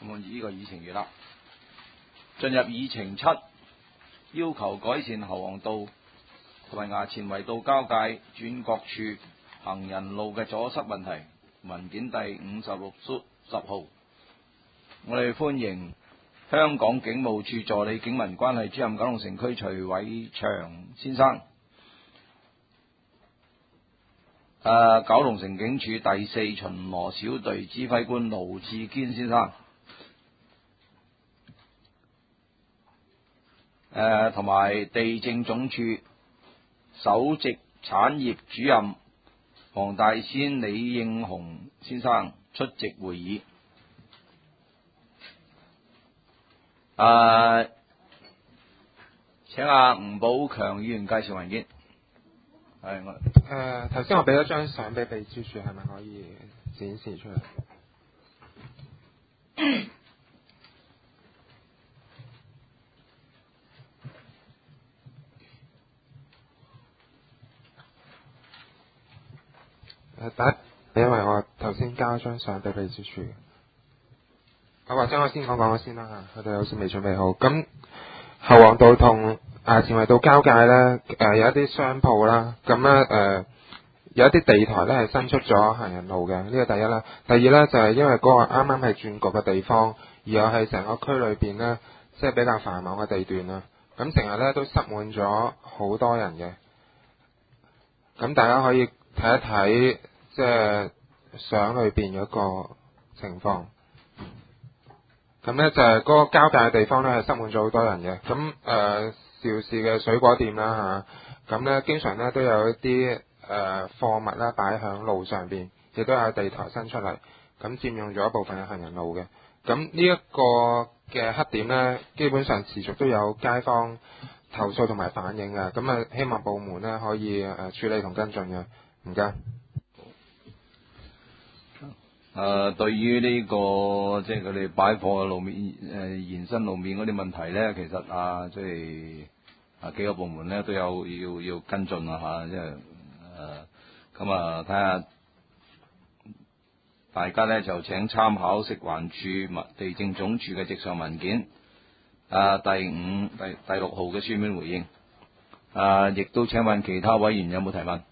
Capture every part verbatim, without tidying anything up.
按住呢個議程完啦。進入議程七，要求改善侯王道同埋衙前圍道交界轉角處行人路嘅阻塞問題，文件第五十六書十號。我哋歡迎香港警務處助理警民關係主任九龍城區徐偉祥先生，誒、呃、九龍城警署第四巡邏小隊指揮官盧志堅先生，誒同埋地政總署首席產業主任黃大仙李應雄先生出席會議。誒、呃，請阿吳寶強議員介紹文件。係我誒頭先我俾咗張相俾秘書處，係咪可以展示出嚟？誒第一，因為我頭先交咗張相俾秘書處，我或者我先講講先啦嚇，佢哋好似未準備好。咁侯王道同衙前圍道交界呢，誒、呃、有一啲商鋪啦，咁咧誒有一啲地台咧係伸出咗行人路嘅，呢個第一啦。第二咧就係、是、因為嗰個啱啱係轉角嘅地方，而又係成個區裏邊咧，即係比較繁忙嘅地段啦。咁成日咧都塞滿咗好多人嘅。咁大家可以睇一睇，即係相裏邊嗰個情況。咁咧就係嗰個交界嘅地方咧係塞滿咗好多人嘅。咁誒、呃、邵氏嘅水果店啦嚇，咁、啊、咧經常咧都有一啲誒、呃、貨物啦擺喺路上邊，亦都有地台伸出嚟，咁佔用咗一部分嘅行人路嘅。咁呢一個嘅黑點咧，基本上持續都有街坊投訴同埋反映嘅。咁啊，希望部門咧可以誒處理同跟進嘅。唔該。 誒、呃，對於呢、這個即係佢哋擺貨路面誒、呃、延伸路面嗰啲問題咧，其實啊，即係啊幾個部門咧都有要要跟進啊嚇，即係誒咁啊睇下大家咧就請參考食環署、地政總署嘅直上文件啊第五、第第六號嘅書面回應啊，亦都請問其他委員有冇提問？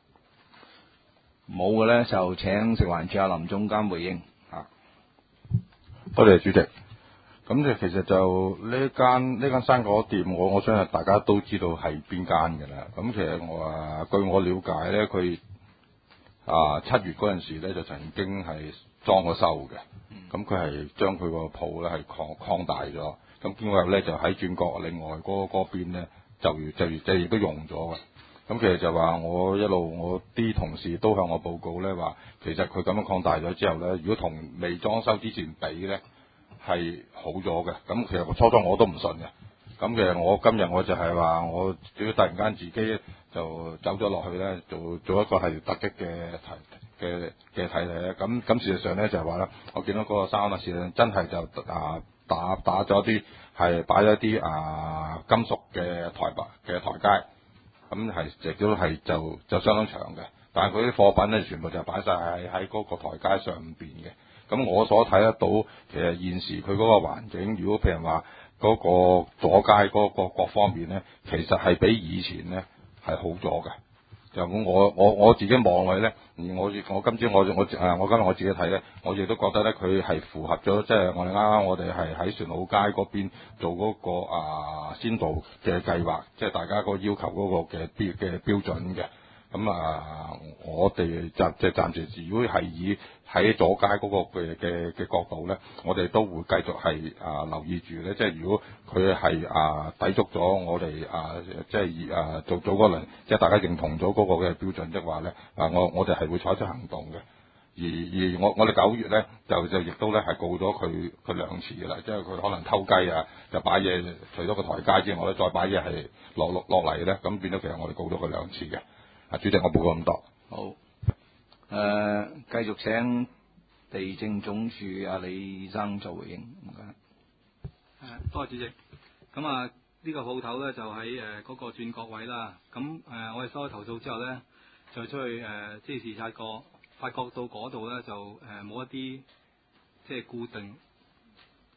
冇嘅咧，就請食環署阿林總監回應嚇。 多謝主席。咁就其實就呢間呢間生果店，我我相信大家都知道係邊間嘅啦。咁其實我啊據我了解咧，佢啊七月嗰陣時咧就曾經係裝過修嘅。咁佢係將佢個鋪咧係擴擴大咗。咁經過咧就喺轉角另外嗰嗰邊咧就就即係亦都用咗嘅。咁其實就話我一路我啲同事都向我報告咧話，其實佢咁樣擴大咗之後咧，如果同未裝修之前比咧係好咗嘅。咁其實初初我都唔信嘅。咁其實我今日我就係話，我只要突然間自己就走咗落去咧，做做一個係突擊嘅提嘅嘅睇嚟咧。咁咁事實上咧就係話咧，我見到嗰個三啊事實真係就啊打打咗啲係擺咗啲啊金屬嘅台白嘅台階。咁係亦都係就就相當長嘅，但係佢啲貨品咧全部就擺晒喺喺嗰個台階上邊嘅。咁我所睇得到，其實現時佢嗰個環境，如果譬如話嗰個阻街嗰個各方面咧，其實係比以前咧係好咗嘅。就咁我我我自己望落去咧，而我我今朝我我誒我今日我自己睇咧，我亦都覺得咧佢係符合咗，即係我哋啱啱我哋係喺船澳街嗰邊做嗰個啊先導嘅計劃，即係大家個要求嗰個嘅標嘅標準嘅。咁啊，我哋暫即係暫時，如果係以喺左街嗰個嘅嘅嘅角度咧，我哋都會繼續係啊留意住咧。即係如果佢係啊抵觸咗我哋啊，即係啊做咗嗰輪，即係大家認同咗嗰個嘅標準的話咧，啊我我哋係會採取行動嘅。而而我我哋九月咧就就亦都咧係告咗佢佢兩次嘅啦，即係佢可能偷雞啊，就擺嘢除咗個台階之外咧，再擺嘢係落落落嚟咧，咁變咗其實我哋告咗佢兩次嘅。啊，主席，我報告咁多。 好，誒、呃，繼續請地政總署阿李生做回應。唔該。 誒，多謝主席。咁啊，呢個鋪頭咧就喺誒嗰個轉角位啦。咁誒、呃，我哋收咗投訴之後咧，就出去誒、呃、即係視察過，發覺到嗰度咧就誒冇、呃、一啲即係固定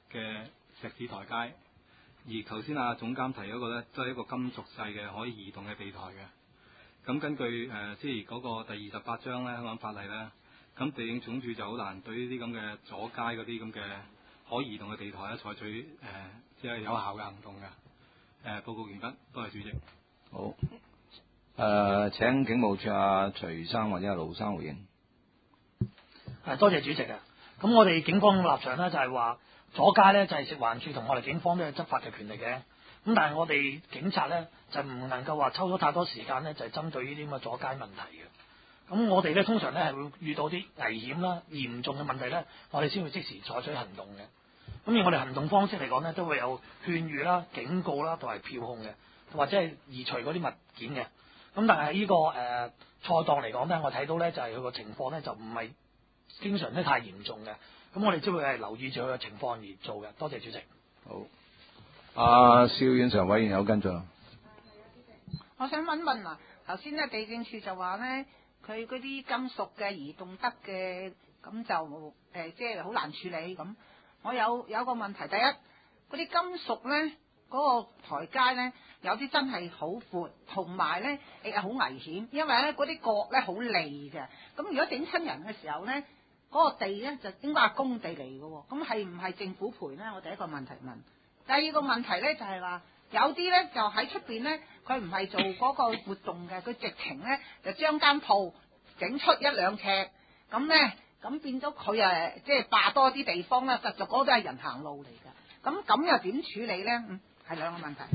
嘅石屎台階。而頭先啊總監提嗰個咧，都係一個金屬製嘅可以移動嘅地台嘅。咁根據誒、呃、即係嗰個第二十八章咧香港法例咧，咁地政總署就好難對呢啲咁嘅阻街嗰啲咁嘅可移動嘅地台咧採取誒、呃、即係有效嘅行動嘅。誒、呃、報告完畢，多謝主席。 好，誒、呃、請警務處阿徐生或者阿盧生回應。 係多謝主席啊！咁我哋警方立場咧就係話阻街咧就係食環署同我哋警方都有執法嘅權力嘅。咁但係我哋警察咧就唔能夠話抽咗太多時間咧，就係針對呢啲咁嘅阻街問題嘅。咁我哋咧通常咧係會遇到啲危險啦、嚴重嘅問題咧，我哋先會即時採取行動嘅。咁而我哋行動方式嚟講咧，都會有勸喻啦、警告啦，同埋票控嘅，或者係移除嗰啲物件嘅。咁但係呢、這個誒菜檔嚟講咧，我睇到咧就係佢個情況咧就唔係經常都太嚴重嘅。咁我哋只會係留意住佢嘅情況而做嘅。多謝主席。 好。阿蕭院常委員有跟進。 我想問問啊，頭先咧地政處就話咧，佢嗰啲金屬嘅移動得嘅，咁就誒、呃、即係好難處理咁。我有有個問題，第一嗰啲金屬咧嗰、嗰個台階咧，有啲真係好闊，同埋咧誒好危險，因為咧嗰啲角咧好利嘅。咁如果整親人嘅時候咧，嗰、嗰個地咧就應該係公地嚟嘅喎，咁係唔係政府賠咧？我第一個問題問。第二個問題咧就係話，有啲咧就喺出邊咧，佢唔係做嗰個活動嘅，佢直情咧就將間鋪整出一兩尺，咁咧咁變咗佢誒即係霸多啲地方啦，實在嗰都係人行路嚟嘅，咁咁又點處理咧？嗯，係兩個問題。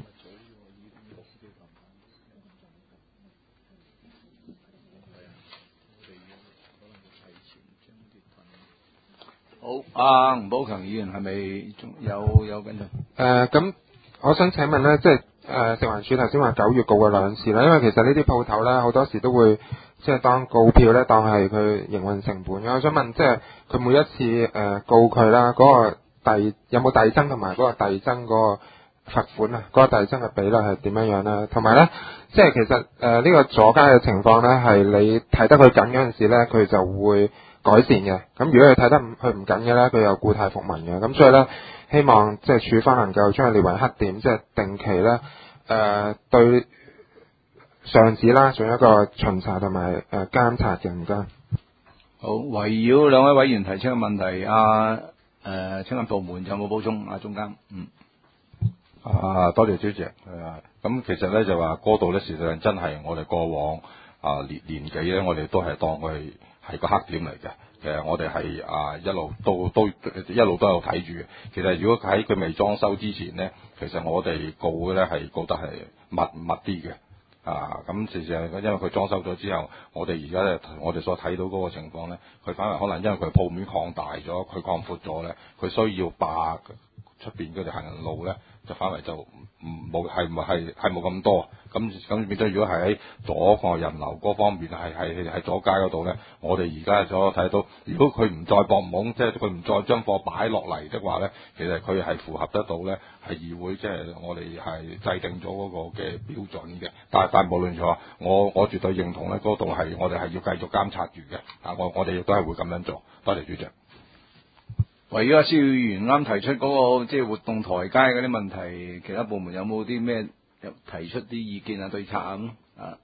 好，阿吳寶強議員係咪仲有有跟進？ 誒咁、呃，我想請問咧，即係誒、呃、食環署頭先話九月告過兩次啦，因為其實呢啲鋪頭咧好多時都會即係當告票咧當係佢營運成本嘅。我想問，即係佢每一次誒、呃、告佢啦，嗰、那個遞有冇遞增同埋嗰個遞增嗰個罰款啊？嗰、那個遞增嘅比例係點樣樣咧？同埋咧，即係其實誒呢、呃這個阻街嘅情況咧，係你睇得佢緊嗰陣時咧，佢就會改善嘅。咁如果你睇得唔佢唔緊嘅咧，佢又故態復萌嘅。咁所以咧，希望即係處方能夠將佢列為黑點，即係定期咧誒、呃、對上址啦，做一個巡查同埋誒監察嘅。唔該。 好，圍繞兩位委員提出嘅問題，阿誒請問部門有冇補充？阿總監，嗯。 啊，多謝主席。係啊，咁其實咧就話嗰度咧，事實上真係我哋過往啊年年幾咧，我哋都係當佢係個黑點嚟嘅。其實我哋係啊一路都都一路都有睇住嘅。其實如果喺佢未裝修之前咧，其實我哋告嘅咧係告得係密密啲嘅。啊，咁事實上因為佢裝修咗之後，我哋而家咧我哋所睇到嗰個情況咧，佢反而可能因為佢鋪面擴大咗，佢擴闊咗咧，佢需要霸出邊嗰條行人路咧，就反為就唔冇係唔係係冇咁多，咁咁變咗如果係喺左個人流嗰方面係係係左街嗰度咧，我哋而家所睇到，如果佢唔再博懵，即係佢唔再將貨擺落嚟的話咧，其實佢係符合得到咧，係議會即係我哋係制定咗嗰個嘅標準嘅。但係但係無論如何，我我絕對認同咧，嗰度係我哋係要繼續監察住嘅。啊，我我哋亦都係會咁樣做。多謝主席。 圍繞阿蕭議員啱提出嗰、那個即係活動台階嗰啲問題，其他部門有冇啲咩提出啲意見啊、對策啊咁啊？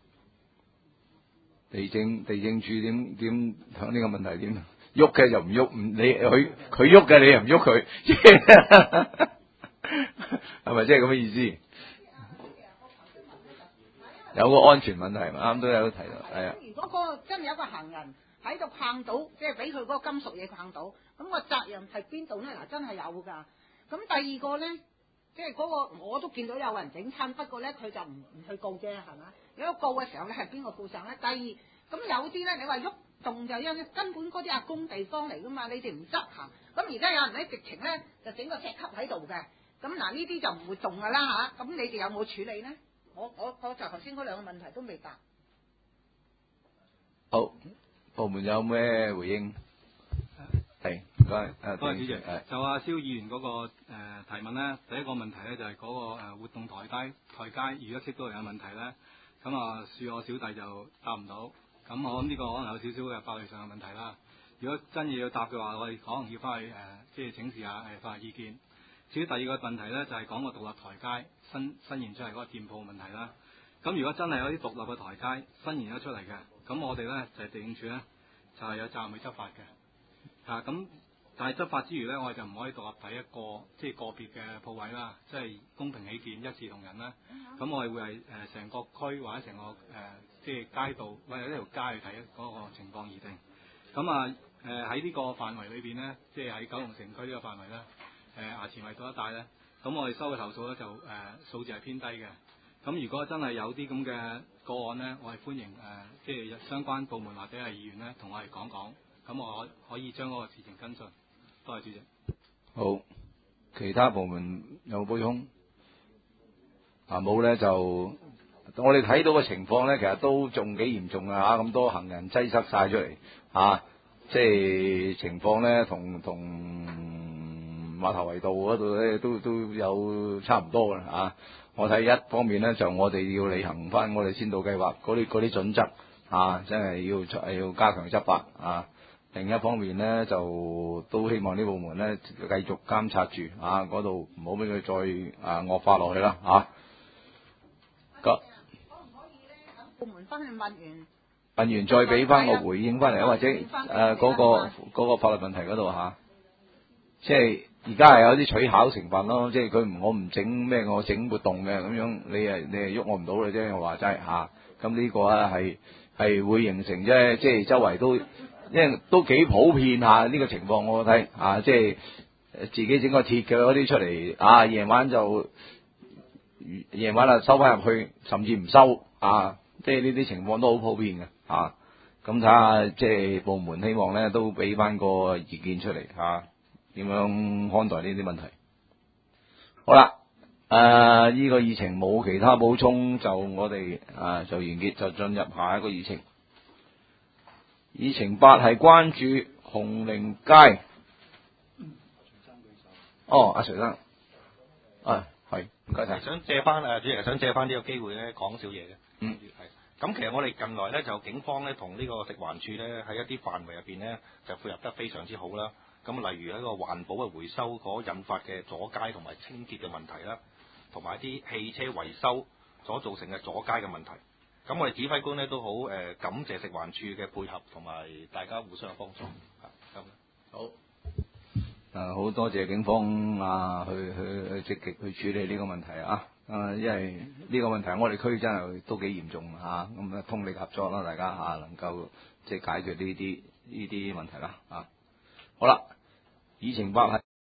地政地政處點點響呢個問題點喐嘅又唔喐，唔你佢佢喐嘅你又唔喐佢，係咪即係咁嘅意思？有個安全問題，啱都有提到，係啊。 如果個真係有個行人喺度碰到，即係俾佢嗰個金屬嘢碰到，咁個責任係邊度咧？嗱，真係有㗎。咁第二個咧，即係嗰個我都見到有人整親，不過咧佢就唔唔去告啫，係嘛？如果告嘅時候咧，係邊個負責咧？第二，咁有啲咧，你話喐動就因根本嗰啲係公地方嚟㗎嘛，你哋唔執行。咁而家有人喺直情咧就整個石級喺度嘅，咁嗱呢啲就唔會動㗎啦嚇。咁你哋有冇處理咧？我我我就頭先嗰兩個問題都未答。 好，部門有咩回應？係唔該，誒多謝主席。就阿蕭議員嗰、那個誒、呃、提問咧，第一個問題咧就係、是、嗰、那個誒、呃、活動台階台階，如果識到人有問題咧，咁啊恕我小弟就答唔到。咁我諗呢個可能有少少嘅法律上嘅問題啦。 如果真要要答嘅話，我哋可能要翻去誒、呃，即係請示下誒法律意見。至於第二個問題咧，就係、是、講個獨立台階新新現出嚟嗰個店鋪問題啦。咁如果真係有啲獨立嘅台階新現咗出嚟嘅，咁我哋咧就係、是、地政處咧就係、是、有責任去執法嘅。啊，咁但係執法之餘咧，我哋就唔可以獨立睇一個即係個別嘅鋪位啦，即係公平起見，一視同仁啦。咁我哋會係誒成個區或者成個誒、呃、即係街道或者呢條街去睇嗰個情況而定。咁啊誒喺呢個範圍裏邊咧，即係喺九龍城區呢個範圍咧，誒衙前圍道一帶咧，咁我哋收嘅投訴咧就誒、呃、數字係偏低嘅。咁如果真係有啲咁嘅個案咧，我係歡迎誒、呃、即係相關部門或者係議員咧同我哋講講，咁我可以將嗰個事情跟進。多謝主席。 好，其他部門有冇補充？啊冇咧就我哋睇到嘅情況咧，其實都仲幾嚴重啊！咁多行人擠塞晒出嚟啊，即係情況咧同同馬頭圍道嗰度咧都都有差唔多嘅啊！我睇一方面咧就我哋要履行翻我哋先導計劃嗰啲嗰啲準則啊，真係要要加強執法啊！另一方面咧，就都希望呢部門咧繼續監察住啊，嗰度唔好俾佢再啊惡化落去啦嚇。咁可唔可以咧？等部門翻去問完， 問完再俾翻個回應翻嚟啊，或者誒嗰個嗰個法律問題嗰度嚇，即係而家係有啲取巧成分咯，即係佢唔我唔整咩，我整活動嘅咁樣，你係你係喐我唔到嘅啫，我話齋嚇。咁呢個咧係係會形成啫，即係周圍都。因為都幾普遍下呢個情況，我睇啊，即係自己整個鐵嘅嗰啲出嚟啊，夜晚就夜晚啊收翻入去，甚至唔收啊，即係呢啲情況都好普遍嘅啊。咁睇下即係部門希望咧都俾翻個意見出嚟嚇，點樣看待呢啲問題？好啦，誒、啊、呢、這個議程冇其他補充，就我哋啊就完結，就進入下一個議程。議程八係關注紅菱街。哦，阿徐生，啊係，唔該晒。 想借翻誒，主席想借翻呢個機會咧講少嘢嘅。 嗯， 係。咁其實我哋近來咧就警方咧同呢個食環署咧喺一啲範圍入邊咧就配合得非常之好啦。咁例如喺個環保嘅回收嗰引發嘅阻街同埋清潔嘅問題啦，同埋一啲汽車維修所造成嘅阻街嘅問題。咁我哋指揮官咧都好誒、呃、感謝食環署嘅配合同埋大家互相嘅幫助。咁好，誒好多謝警方啊，去去去積極去處理呢個問題啊！誒，因為呢個問題我哋區真係都幾嚴重嚇，咁啊通力合作啦，大家嚇、啊、能夠即係解決呢啲呢啲問題啦啊！好啦，議程八係。